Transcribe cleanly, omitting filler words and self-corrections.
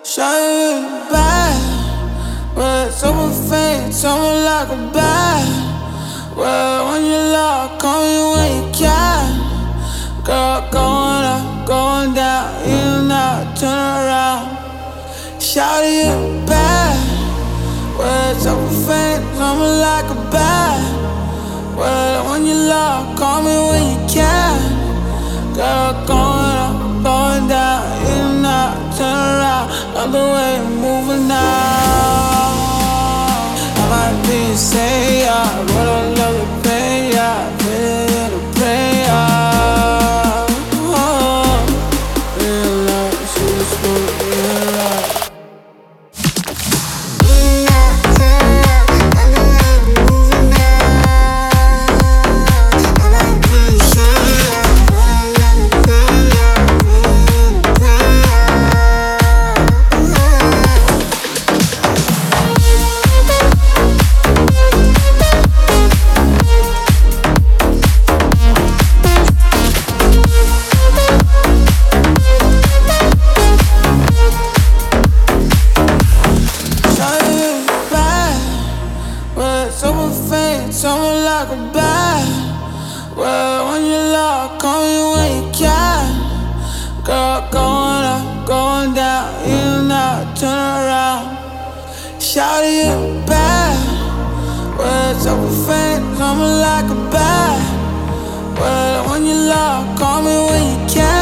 Shawty look bad, but super fake, someone like a bad. Well, when you love, call me when you can. Girl, going up, going down, in and out, turn around. Shawty look bad, well, super fake, someone like a bad. Well, when you love, call me when you can. Girl, going up, going down, in and out, turn around. Love the way you're moving now. I might be insane, yeah, but I love the pain, yeah. Pray to pray, yeah. Oh, real life, she's good, real life. Super fake, someone like a bad. Well, when you love, call me when you can. Girl, going up, going down, in and out, turn around. Shawty, you bad. Well, super fake, someone like a bad. Well, when you love, call me when you can.